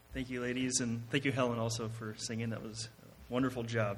Thank you, ladies, and thank you, Helen, also for singing. That was a wonderful job.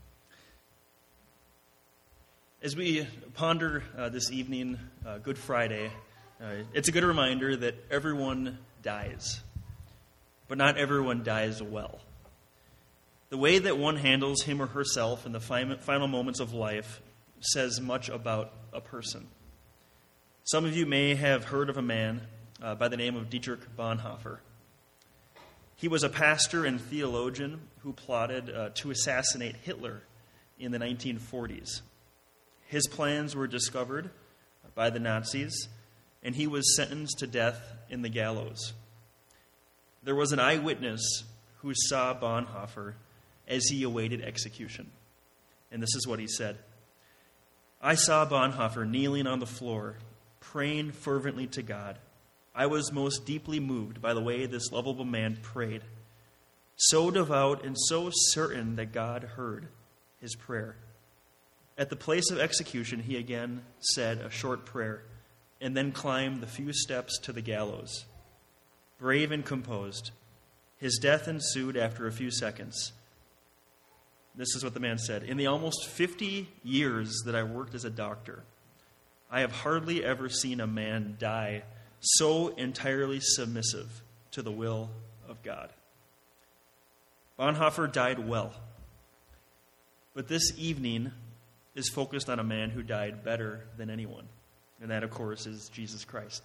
As we ponder this evening, Good Friday, it's a good reminder that everyone dies, but not everyone dies well. The way that one handles him or herself in the final moments of life says much about a person. Some of you may have heard of a man by the name of Dietrich Bonhoeffer. He was a pastor and theologian who plotted to assassinate Hitler in the 1940s. His plans were discovered by the Nazis, and he was sentenced to death in the gallows. There was an eyewitness who saw Bonhoeffer as he awaited execution. And this is what he said. "I saw Bonhoeffer kneeling on the floor, praying fervently to God. I was most deeply moved by the way this lovable man prayed, so devout and so certain that God heard his prayer. At the place of execution, he again said a short prayer and then climbed the few steps to the gallows. Brave and composed, his death ensued after a few seconds. This is what the man said. In the almost 50 years that I worked as a doctor, I have hardly ever seen a man die so entirely submissive to the will of God." Bonhoeffer died well. But this evening is focused on a man who died better than anyone. And that, of course, is Jesus Christ.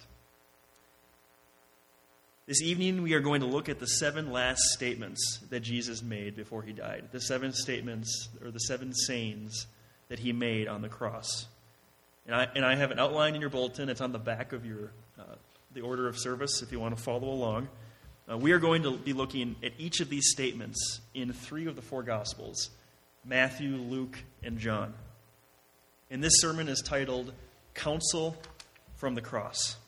This evening, we are going to look at the 7 last statements that Jesus made before he died. The 7 statements, or the 7 sayings that he made on the cross. And I have an outline in your bulletin. It's on the back of your the order of service if you want to follow along. We are going to be looking at each of these statements in 3 of the 4 Gospels, Matthew, Luke, and John. And this sermon is titled, Counsel from the Cross.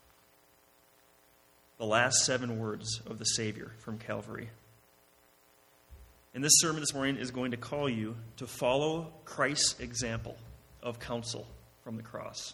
The last 7 words of the Savior from Calvary. And this sermon this morning is going to call you to follow Christ's example of counsel from the cross.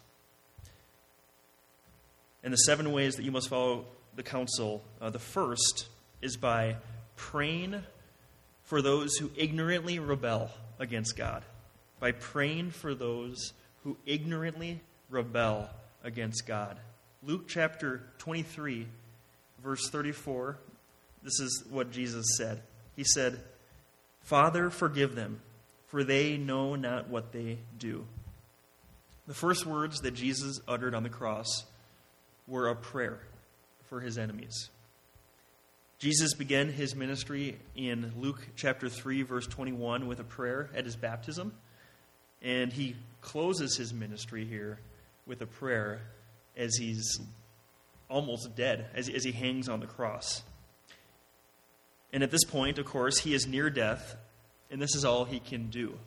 And the 7 ways that you must follow the counsel, the first is by praying for those who ignorantly rebel against God. By praying for those who ignorantly rebel against God. Luke chapter 23, verse 34, this is what Jesus said. He said, "Father, forgive them, for they know not what they do." The first words that Jesus uttered on the cross were a prayer for his enemies. Jesus began his ministry in Luke chapter 3, verse 21 with a prayer at his baptism. And he closes his ministry here with a prayer as he's almost dead, as he hangs on the cross. And at this point, of course, he is near death, and this is all he can do.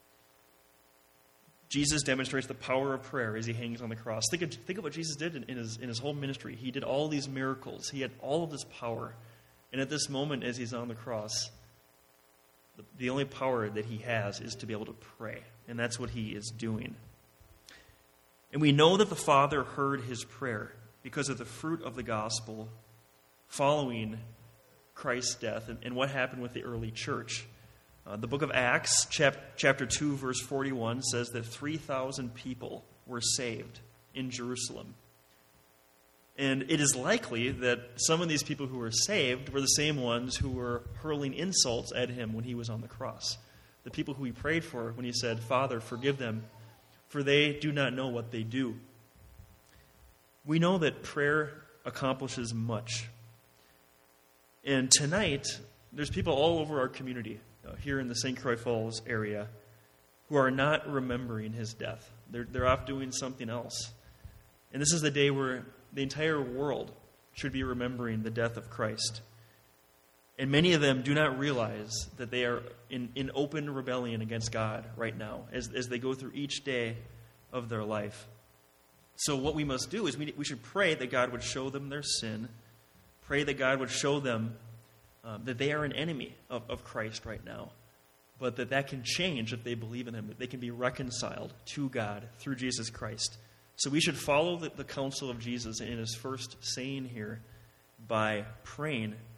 Jesus demonstrates the power of prayer as he hangs on the cross. Think of what Jesus did in his whole ministry. He did all these miracles. He had all of this power. And at this moment, as he's on the cross, the only power that he has is to be able to pray. And that's what he is doing. And we know that the Father heard his prayer because of the fruit of the gospel following Christ's death and what happened with the early church. The book of Acts, chapter 2, verse 41, says that 3,000 people were saved in Jerusalem. And it is likely that some of these people who were saved were the same ones who were hurling insults at him when he was on the cross. The people who he prayed for when he said, "Father, forgive them, for they do not know what they do." We know that prayer accomplishes much. And tonight, there's people all over our community here in the St. Croix Falls area who are not remembering his death. They're off doing something else. And this is the day where the entire world should be remembering the death of Christ. And many of them do not realize that they are in open rebellion against God right now as they go through each day of their life. So what we must do is we should pray that God would show them their sin, pray that God would show them that they are an enemy of Christ right now, but that can change if they believe in him, that they can be reconciled to God through Jesus Christ. So we should follow the counsel of Jesus in his first saying here by praying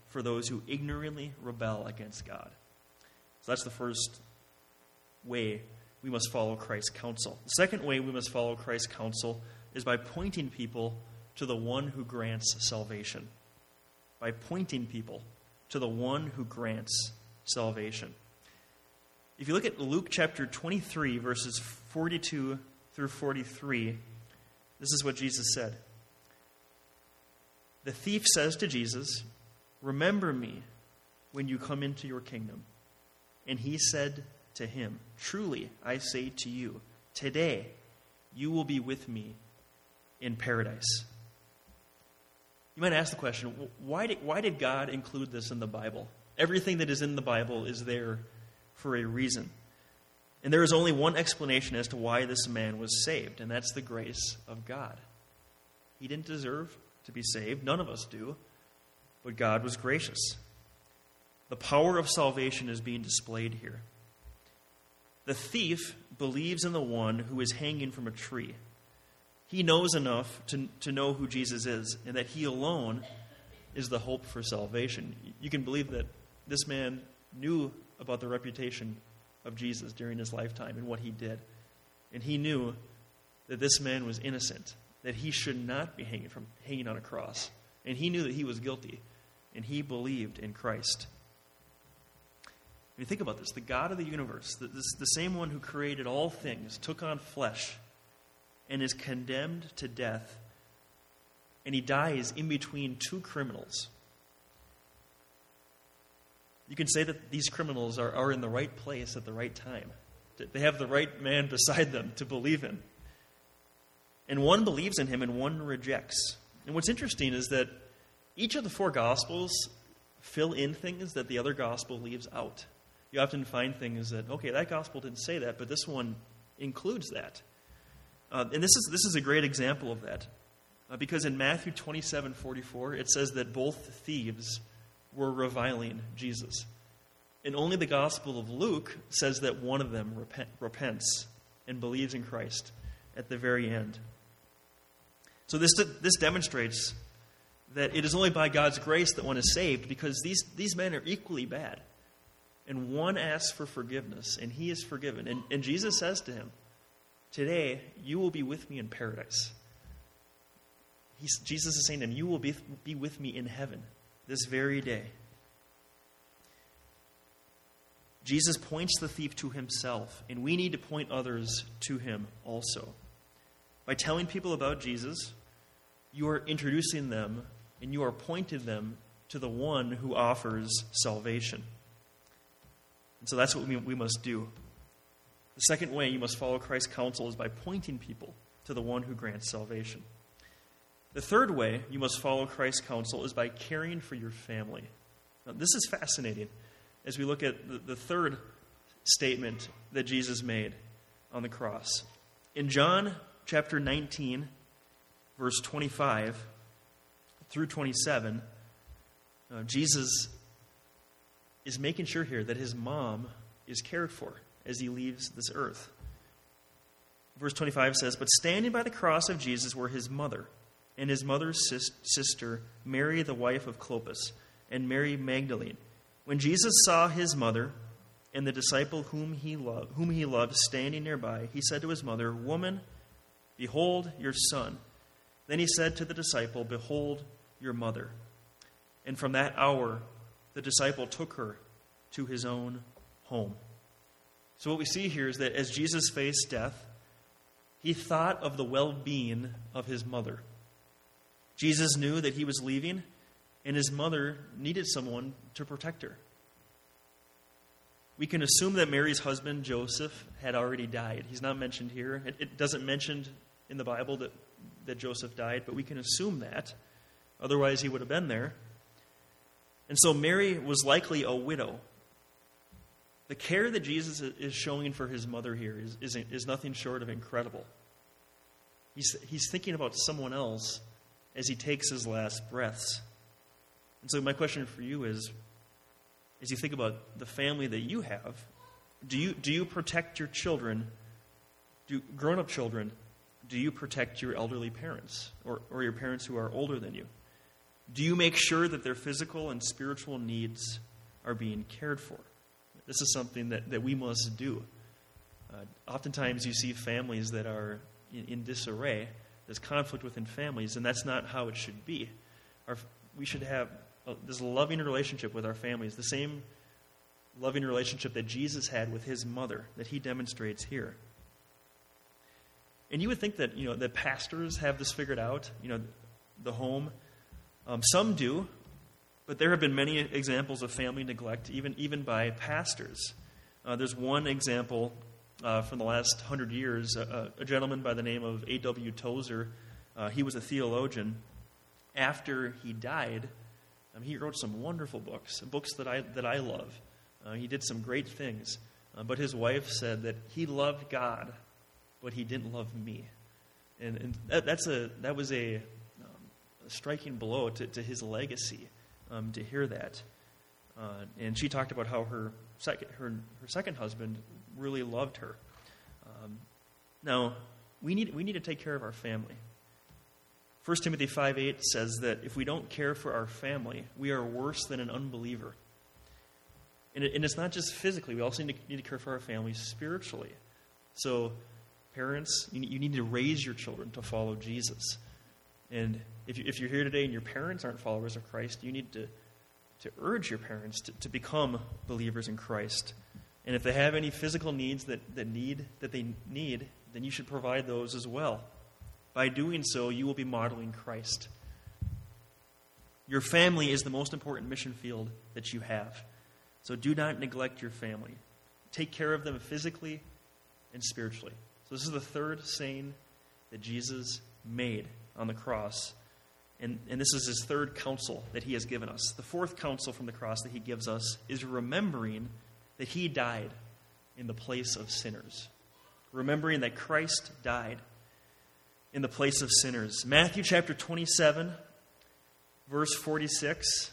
for those who ignorantly rebel against God. So that's the first way we must follow Christ's counsel. The second way we must follow Christ's counsel is by pointing people to the one who grants salvation. By pointing people to the one who grants salvation. If you look at Luke chapter 23, verses 42 through 43, this is what Jesus said. The thief says to Jesus, "Remember me when you come into your kingdom." And he said to him, "Truly, I say to you, today you will be with me in paradise." You might ask the question, why did God include this in the Bible? Everything that is in the Bible is there for a reason. And there is only one explanation as to why this man was saved, and that's the grace of God. He didn't deserve to be saved. None of us do. But God was gracious. The power of salvation is being displayed here. The thief believes in the one who is hanging from a tree. He knows enough to know who Jesus is, and that he alone is the hope for salvation. You can believe that this man knew about the reputation of Jesus during his lifetime and what he did. And he knew that this man was innocent, that he should not be hanging on a cross. And he knew that he was guilty, and he believed in Christ. When you think about this, the God of the universe, the same one who created all things, took on flesh and is condemned to death, and he dies in between two criminals. You can say that these criminals are in the right place at the right time. They have the right man beside them to believe in. And one believes in him and one rejects. And what's interesting is that each of the four Gospels fill in things that the other Gospel leaves out. You often find things that, okay, that Gospel didn't say that, but this one includes that. And this is a great example of that. Because in Matthew 27:44, it says that both thieves were reviling Jesus. And only the Gospel of Luke says that one of them repents and believes in Christ at the very end. So this demonstrates that it is only by God's grace that one is saved, because these men are equally bad. And one asks for forgiveness, and he is forgiven. And Jesus says to him, "Today you will be with me in paradise." Jesus is saying to him, "You will be with me in heaven this very day." Jesus points the thief to himself, and we need to point others to him also. By telling people about Jesus, you are introducing them and you are pointing them to the one who offers salvation. And so that's what we must do. The second way you must follow Christ's counsel is by pointing people to the one who grants salvation. The third way you must follow Christ's counsel is by caring for your family. Now, this is fascinating as we look at the third statement that Jesus made on the cross. In John chapter 19, verse 25 through 27, Jesus is making sure here that his mom is cared for as he leaves this earth. Verse 25 says, "But standing by the cross of Jesus were his mother, and his mother's sister, Mary, the wife of Clopas, and Mary Magdalene. When Jesus saw his mother and the disciple whom he loved standing nearby, he said to his mother, 'Woman, behold your son.' Then he said to the disciple, 'Behold your mother.' And from that hour, the disciple took her to his own home." So what we see here is that as Jesus faced death, he thought of the well-being of his mother. Jesus knew that he was leaving, and his mother needed someone to protect her. We can assume that Mary's husband, Joseph, had already died. He's not mentioned here. It doesn't mention in the Bible that Joseph died, but we can assume that. Otherwise, he would have been there. And so Mary was likely a widow. The care that Jesus is showing for his mother here is nothing short of incredible. He's thinking about someone else as he takes his last breaths. And so my question for you is, as you think about the family that you have, do you protect your children, grown-up children, do you protect your elderly parents or your parents who are older than you? Do you make sure that their physical and spiritual needs are being cared for? This is something that we must do. Oftentimes you see families that are in disarray. There's conflict within families, and that's not how it should be. We should have this loving relationship with our families, the same loving relationship that Jesus had with his mother, that he demonstrates here. And you would think that, that pastors have this figured out, the home. Some do, but there have been many examples of family neglect, even by pastors. There's one example from the last 100 years, a gentleman by the name of A.W. Tozer. He was a theologian. After he died, he wrote some wonderful books that I love. He did some great things, but his wife said that he loved God, but he didn't love me, and that was a striking blow to his legacy, to hear that. And she talked about how her second husband really loved her. Now, we need to take care of our family. 1 Timothy 5:8 says that if we don't care for our family, we are worse than an unbeliever. And it's not just physically. We also need to care for our families spiritually. So, parents, you need to raise your children to follow Jesus. And if you're here today and your parents aren't followers of Christ, you need to urge your parents to become believers in Christ. And if they have any physical needs that they need, then you should provide those as well. By doing so, you will be modeling Christ. Your family is the most important mission field that you have. So do not neglect your family. Take care of them physically and spiritually. So this is the third saying that Jesus made on the cross. And this is his third counsel that he has given us. The fourth counsel from the cross that he gives us is remembering that he died in the place of sinners. Remembering that Christ died in the place of sinners. Matthew chapter 27, verse 46.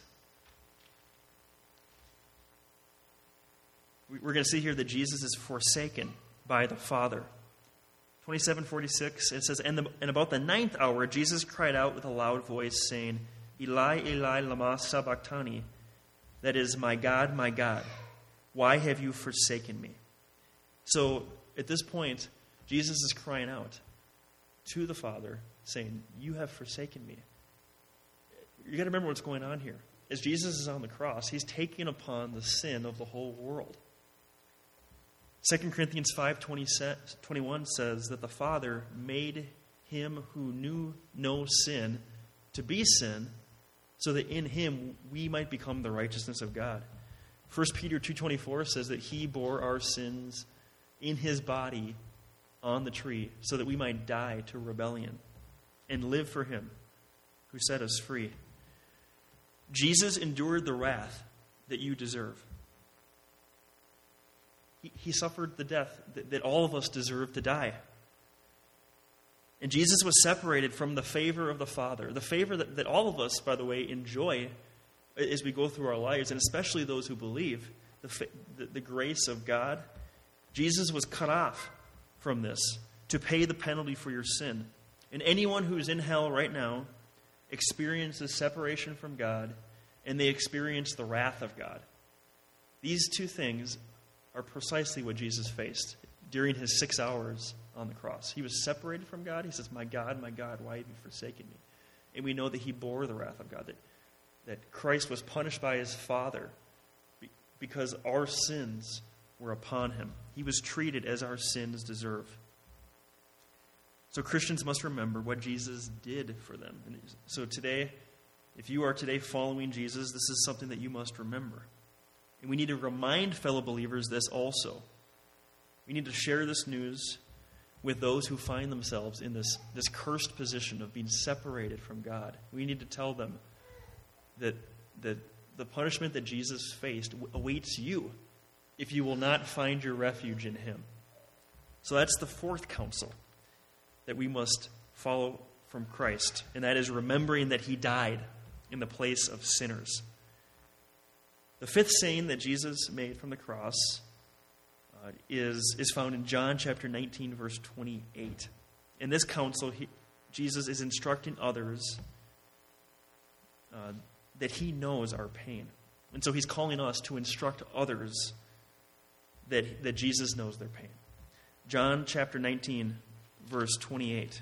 We're going to see here that Jesus is forsaken by the Father. 27:46, it says, And about the 9th hour, Jesus cried out with a loud voice, saying, Eli, Eli, lama sabachthani. That is, my God, why have you forsaken me? So, at this point, Jesus is crying out to the Father, saying, you have forsaken me. You got to remember what's going on here. As Jesus is on the cross, he's taking upon the sin of the whole world. 2 Corinthians 5:21 says that the Father made him who knew no sin to be sin, so that in him we might become the righteousness of God. 1 Peter 2:24 says that he bore our sins in his body on the tree, so that we might die to rebellion and live for him who set us free. Jesus endured the wrath that you deserve. He suffered the death that all of us deserve to die. And Jesus was separated from the favor of the Father, the favor that all of us, by the way, enjoy as we go through our lives, and especially those who believe, the grace of God. Jesus was cut off from this to pay the penalty for your sin. And anyone who is in hell right now experiences separation from God, and they experience the wrath of God. These two things are precisely what Jesus faced during his 6 hours on the cross. He was separated from God. He says, my God, why have you forsaken me? And we know that he bore the wrath of God, that Christ was punished by his Father because our sins were upon him. He was treated as our sins deserve. So Christians must remember what Jesus did for them. And so today, if you are today following Jesus, this is something that you must remember. And we need to remind fellow believers this also. We need to share this news with those who find themselves in this cursed position of being separated from God. We need to tell them that the punishment that Jesus faced awaits you if you will not find your refuge in him. So that's the fourth counsel that we must follow from Christ, and that is remembering that he died in the place of sinners. The fifth saying that Jesus made from the cross is found in John chapter 19, verse 28. In this counsel, Jesus is instructing others that he knows our pain. And so he's calling us to instruct others that Jesus knows their pain. John chapter 19, verse 28.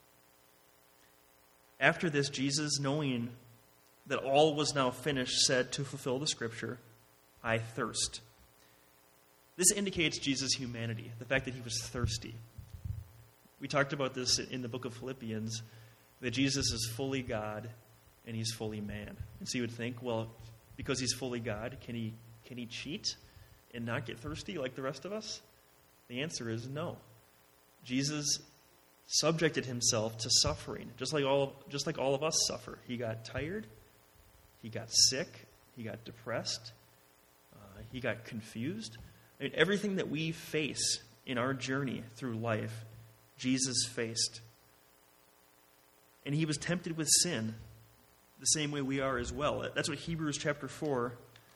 After this, Jesus, knowing that all was now finished, said to fulfill the scripture, I thirst. This indicates Jesus' humanity, the fact that he was thirsty. We talked about this in the book of Philippians, that Jesus is fully God and he's fully man. And so you would think, well, because he's fully God, can he cheat and not get thirsty like the rest of us? The answer is no. Jesus subjected himself to suffering, just like all of us suffer. He got tired, he got sick, he got depressed, he got confused. I mean, everything that we face in our journey through life, Jesus faced. And he was tempted with sin the same way we are as well. That's what Hebrews chapter 4,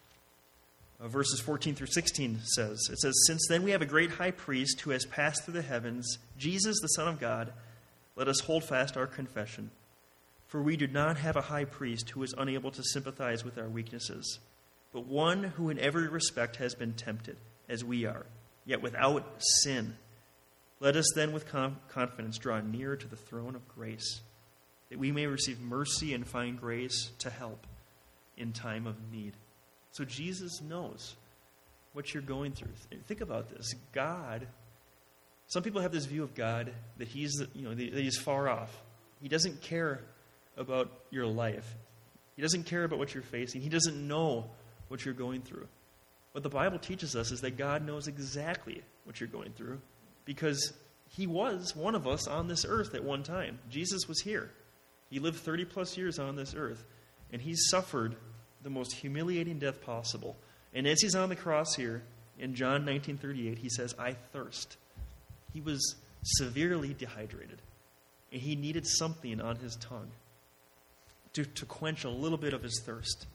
verses 14 through 16 says. It says, since then we have a great high priest who has passed through the heavens, Jesus, the Son of God. Let us hold fast our confession. For we do not have a high priest who is unable to sympathize with our weaknesses, but one who in every respect has been tempted, as we are, yet without sin. Let us then with confidence draw near to the throne of grace, that we may receive mercy and find grace to help in time of need. So Jesus knows what you're going through. Think about this. God, some people have this view of God that he's far off. He doesn't care about your life. He doesn't care about what you're facing. He doesn't know what you're going through. What the Bible teaches us is that God knows exactly what you're going through because he was one of us on this earth at one time. Jesus was here. He lived 30 plus years on this earth, and he suffered the most humiliating death possible. And as he's on the cross here, in John 19:38, he says, I thirst. He was severely dehydrated, and he needed something on his tongue to quench a little bit of his thirst.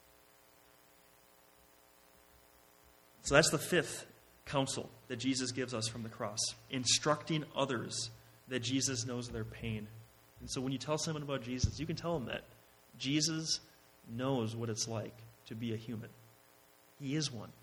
So that's the fifth counsel that Jesus gives us from the cross, instructing others that Jesus knows their pain. And so when you tell someone about Jesus, you can tell them that Jesus knows what it's like to be a human. He is one.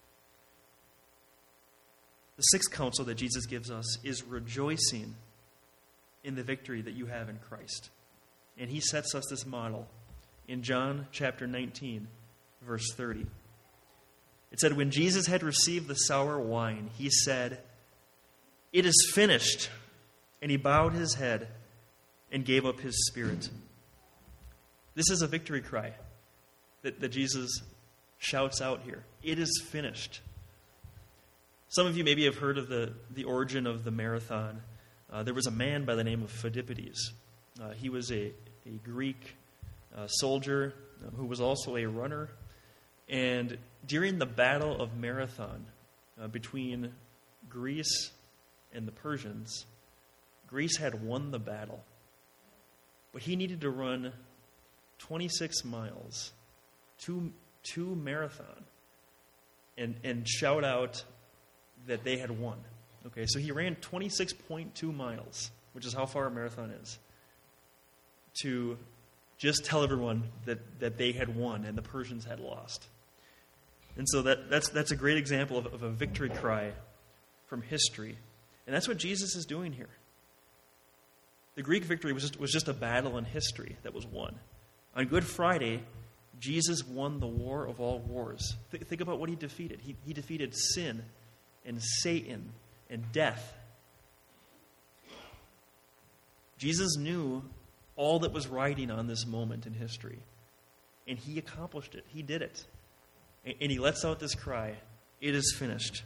The sixth counsel that Jesus gives us is rejoicing in the victory that you have in Christ. And he sets us this model in John chapter 19, verse 30. It said, when Jesus had received the sour wine, he said, it is finished. And he bowed his head and gave up his spirit. This is a victory cry that Jesus shouts out here. It is finished. Some of you maybe have heard of the origin of the marathon. There was a man by the name of Phidippides. He was a Greek soldier who was also a runner. And during the Battle of Marathon between Greece and the Persians, Greece had won the battle. But he needed to run 26 miles, two marathon, and shout out that they had won. Okay, so he ran 26.2 miles, which is how far a marathon is, to just tell everyone that they had won and the Persians had lost. And so that's a great example of a victory cry from history. And that's what Jesus is doing here. The Greek victory was just a battle in history that was won. On Good Friday, Jesus won the war of all wars. Think about what he defeated. He defeated sin and Satan and death. Jesus knew all that was riding on this moment in history. And he accomplished it. He did it. And he lets out this cry, it is finished.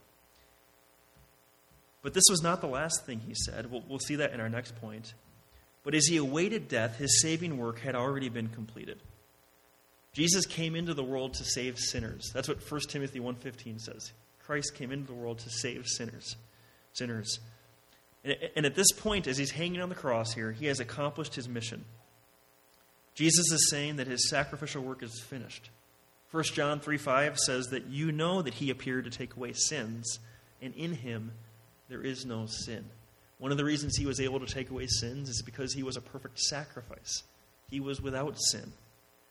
But this was not the last thing he said. We'll see that in our next point. But as he awaited death, his saving work had already been completed. Jesus came into the world to save sinners. That's what 1 Timothy 1:15 says. Christ came into the world to save sinners. And at this point, as he's hanging on the cross here, he has accomplished his mission. Jesus is saying that his sacrificial work is finished. 1 John 3:5 says that you know that he appeared to take away sins, and in him there is no sin. One of the reasons he was able to take away sins is because he was a perfect sacrifice. He was without sin.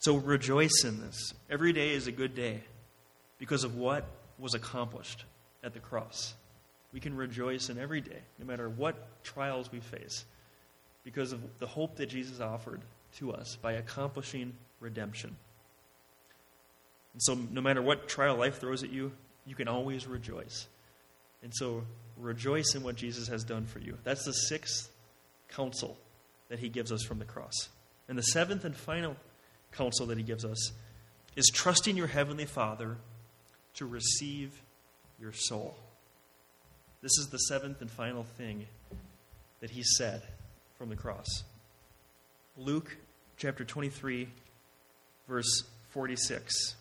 So rejoice in this. Every day is a good day because of what was accomplished at the cross. We can rejoice in every day, no matter what trials we face, because of the hope that Jesus offered to us by accomplishing redemption. And so no matter what trial life throws at you, you can always rejoice. And so rejoice in what Jesus has done for you. That's the sixth counsel that he gives us from the cross. And the seventh and final counsel that he gives us is trusting your heavenly Father to receive your soul. This is the seventh and final thing that he said from the cross. Luke chapter 23, verse 46.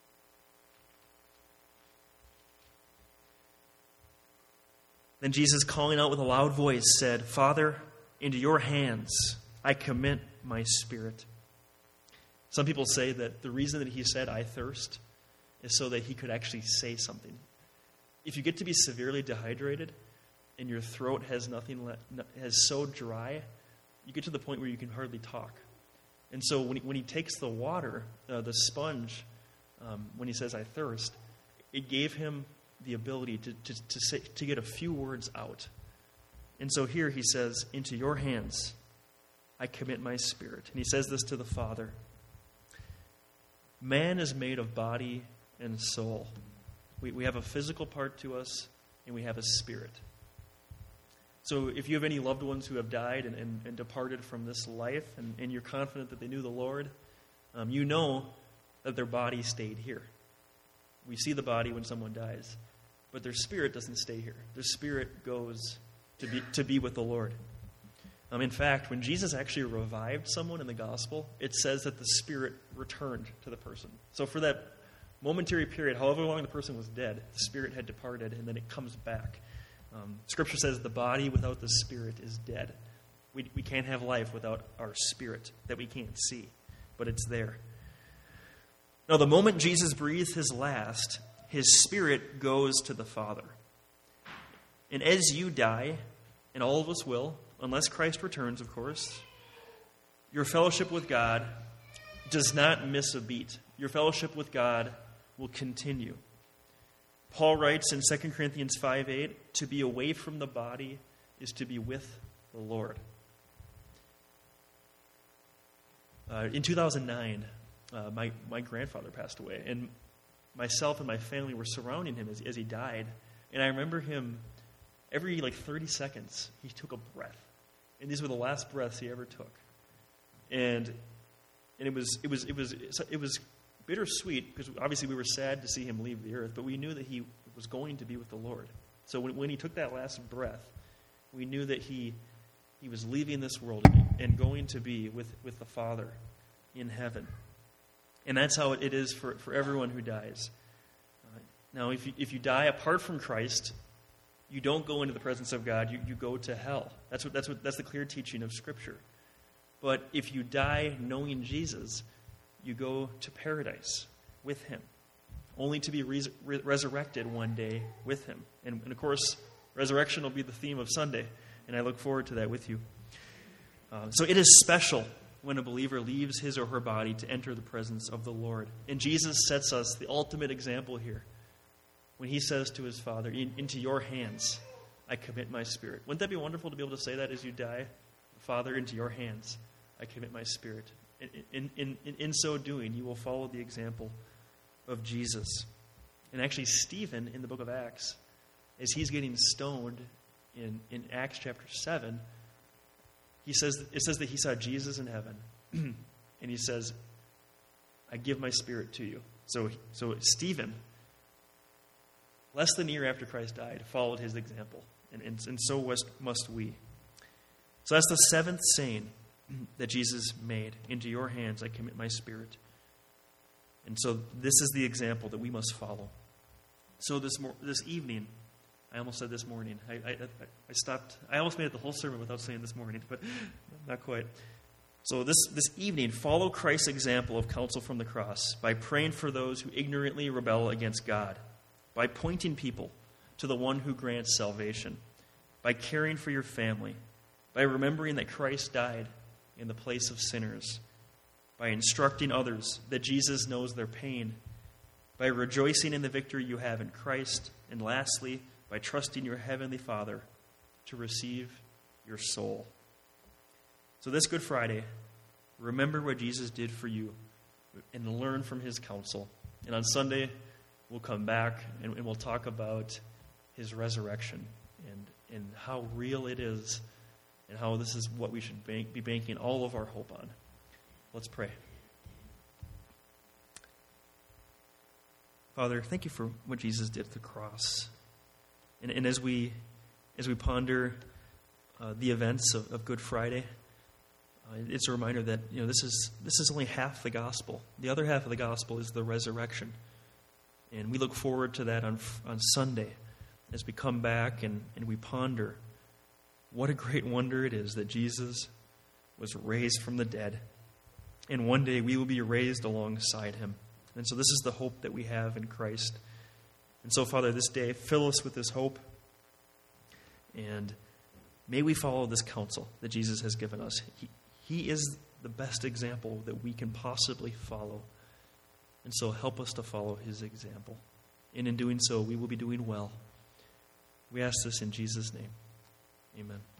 Then Jesus, calling out with a loud voice, said, Father, into your hands I commit my spirit. Some people say that the reason that he said, I thirst, is so that he could actually say something. If you get to be severely dehydrated and your throat has has so dry, you get to the point where you can hardly talk. And so when he takes the water, the sponge, when he says, I thirst, it gave him the ability to get a few words out. And so here he says, into your hands I commit my spirit. And he says this to the Father. Man is made of body and soul. We have a physical part to us, and we have a spirit. So if you have any loved ones who have died and departed from this life, and you're confident that they knew the Lord, you know that their body stayed here. We see the body when someone dies, but their spirit doesn't stay here. Their spirit goes to be with the Lord. In fact, when Jesus actually revived someone in the gospel, it says that the spirit returned to the person. So for that momentary period, however long the person was dead, the spirit had departed, and then it comes back. Scripture says the body without the spirit is dead. We can't have life without our spirit that we can't see, but it's there. Now, the moment Jesus breathed his last, his spirit goes to the Father. And as you die, and all of us will, unless Christ returns, of course, your fellowship with God does not miss a beat. Your fellowship with God will continue. Paul writes in 2 Corinthians 5:8, to be away from the body is to be with the Lord. In 2009, my grandfather passed away, and myself and my family were surrounding him as he died. And I remember him, every 30 seconds, he took a breath. And these were the last breaths he ever took. And it was bittersweet, because obviously we were sad to see him leave the earth, but we knew that he was going to be with the Lord. So when he took that last breath, we knew that he was leaving this world and going to be with the Father in heaven. And that's how it is for everyone who dies. Now, if you die apart from Christ, you don't go into the presence of God. You go to hell. That's the clear teaching of Scripture. But if you die knowing Jesus, you go to paradise with him, only to be resurrected one day with him. And of course, resurrection will be the theme of Sunday, and I look forward to that with you. So it is special when a believer leaves his or her body to enter the presence of the Lord. And Jesus sets us the ultimate example here when he says to his Father, into your hands I commit my spirit. Wouldn't that be wonderful to be able to say that as you die? Father, into your hands I commit my spirit. In so doing, you will follow the example of Jesus. And actually, Stephen, in the book of Acts, as he's getting stoned in Acts chapter 7, it says that he saw Jesus in heaven, and he says, I give my spirit to you. So Stephen, less than a year after Christ died, followed his example, and so must we. So that's the seventh saying that Jesus made. Into your hands I commit my spirit. And so this is the example that we must follow. So this evening, I almost said this morning. I stopped. I almost made it the whole sermon without saying this morning, but not quite. So this evening, follow Christ's example of counsel from the cross by praying for those who ignorantly rebel against God, by pointing people to the one who grants salvation, by caring for your family, by remembering that Christ died in the place of sinners, by instructing others that Jesus knows their pain, by rejoicing in the victory you have in Christ, and lastly, by trusting your Heavenly Father to receive your soul. So this Good Friday, remember what Jesus did for you and learn from his counsel. And on Sunday, we'll come back and we'll talk about his resurrection and how real it is and how this is what we should be banking all of our hope on. Let's pray. Father, thank you for what Jesus did at the cross. And as we ponder the events of Good Friday, it's a reminder that this is only half the gospel. The other half of the gospel is the resurrection. And we look forward to that on Sunday as we come back and we ponder what a great wonder it is that Jesus was raised from the dead. And one day we will be raised alongside him. And so this is the hope that we have in Christ. And so, Father, this day, fill us with this hope. And may we follow this counsel that Jesus has given us. He is the best example that we can possibly follow. And so help us to follow his example. And in doing so, we will be doing well. We ask this in Jesus' name. Amen.